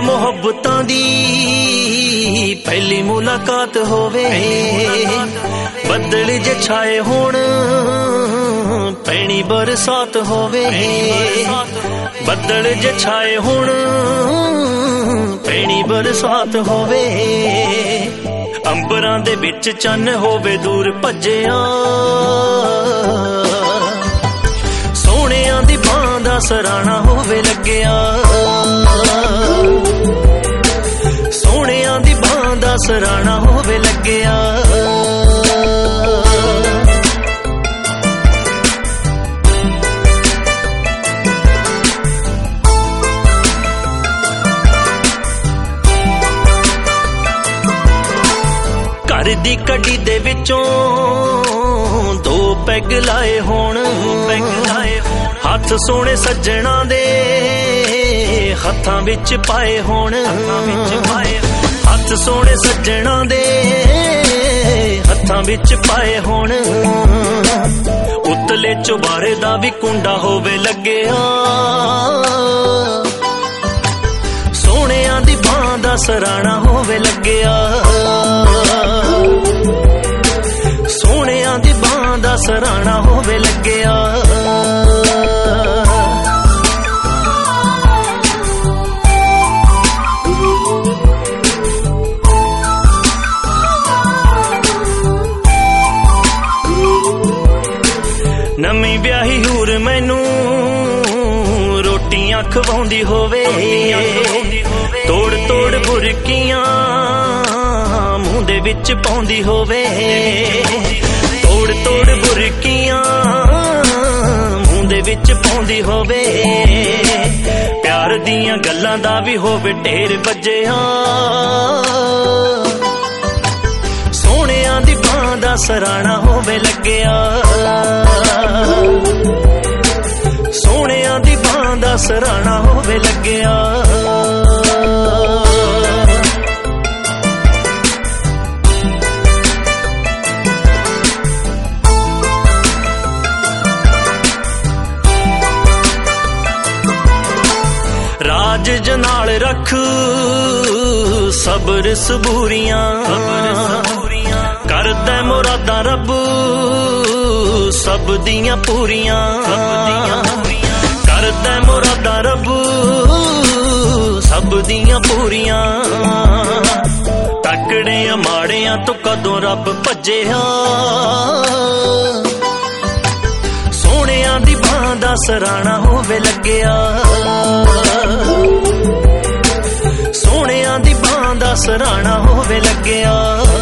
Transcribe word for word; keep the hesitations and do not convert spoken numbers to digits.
ਮੁਹੱਬਤਾਂ ਦੀ ਪਹਿਲੀ ਮੁਲਾਕਾਤ ਹੋਵੇ, ਬੱਦਲ ਜੇ ਛਾਏ ਹੋਣ ਪੈਣੀ ਬਰਸਾਤ ਹੋਵੇ, ਬੱਦਲ ਜੇ ਛਾਏ ਹੋਣ ਪੈਣੀ ਬਰਸਾਤ ਹੋਵੇ, ਅੰਬਰਾਂ ਦੇ ਵਿੱਚ ਚੰਨ ਹੋਵੇ ਦੂਰ ਭੱਜਿਆ, ਸੋਹਣਿਆਂ ਦੀ ਬਾਂਹ ਦਾ ਸਰਾਣਾ ਹੋਵੇ ਲੱਗਿਆ, ਸੋਹਣਿਆਂ ਦੀ ਬਾਂਹ ਦਾ ਸਰਾਣਾ ਹੋਵੇ ਲੱਗਿਆ। ਘਰ ਦੀ ਕੱਢੀ ਦੇ ਵਿੱਚੋਂ ਦੋ ਪੈਗ ਲਾਏ ਹੋਣ, ਪੈਗ ਲਾਏ ਹੋਣ, ਹੱਥ ਸੋਹਣੇ ਸੱਜਣਾ ਦੇ ਹੱਥਾਂ ਵਿੱਚ ਪਾਏ ਹੋਣ, ਹੱਥਾਂ ਵਿੱਚ ਪਾਏ ਹੋਣ, ਹੱਥ ਸੋਹਣੇ ਸੱਜਣਾ ਦੇ ਹੱਥਾਂ ਵਿੱਚ ਪਾਏ ਹੋਣ, ਉਤਲੇ ਚੁਬਾਰੇ ਦਾ ਵੀ ਕੁੰਡਾ ਹੋਵੇ ਲੱਗਿਆ, ਸੋਹਣਿਆਂ ਦੀ ਬਾਂਹ ਦਾ ਸਰਾਣਾ ਹੋਵੇ ਲੱਗਿਆ, ਸੋਹਣਿਆਂ ਦੀ ਬਾਂਹ ਦਾ ਸਰਾਣਾ ਹੋਵੇ ਲੱਗਿਆ। ਨਵੀਂ ਵਿਆਹੀ ਹੂਰ ਮੈਨੂੰ ਰੋਟੀਆਂ ਖਵਾਉਂਦੀ ਹੋਵੇ, ਤੋੜ ਤੋੜ ਬੁਰਕੀਆਂ ਮੂੰਹ ਦੇ ਵਿੱਚ ਪਾਉਂਦੀ ਹੋਵੇ, ਤੋੜ ਤੋੜ ਬੁਰਕੀਆਂ ਮੂੰਹ ਦੇ ਵਿੱਚ ਪਾਉਂਦੀ ਹੋਵੇ, ਪਿਆਰ ਦੀਆਂ ਗੱਲਾਂ ਦਾ ਵੀ ਹੋਵੇ ਢੇਰ ਵੱਜਿਆ, ਸੋਹਣਿਆਂ ਦੀ ਬਾਂਹ ਦਾ ਸਰਾਣਾ ਹੋਵੇ ਲੱਗਿਆ, ਸੋਹਣਿਆਂ ਦੀ ਬਾਂਹ ਦਾ ਸਰਾਣਾ ਹੋਵੇ ਲੱਗਿਆ। ਰਾਜ ਜਨਾਲ ਰੱਖ ਸਬਰ ਸਬੂਰੀਆਂ, ਕਰਦਾ ਮੁਰਾਦਾਂ ਰੱਬ ਸਭ ਦੀਆਂ ਪੂਰੀਆਂ, ਕਰਦਾ ਮੁਰਾਦਾਂ ਰੱਬ ਸਭ ਦੀਆਂ ਪੂਰੀਆਂ, ਤਕੜਿਆਂ ਮਾੜਿਆਂ ਤੋਂ ਕਦੋਂ ਰੱਬ ਭੱਜਿਆ, ਸੋਹਣਿਆਂ ਦੀ ਬਾਂਹ ਦਾ ਸਰਾਣਾ ਹੋਵੇ ਲੱਗਿਆ, ਸੋਹਣਿਆਂ ਦੀ ਬਾਂਹ ਦਾ ਸਰਾਣਾ ਹੋਵੇ ਲੱਗਿਆ।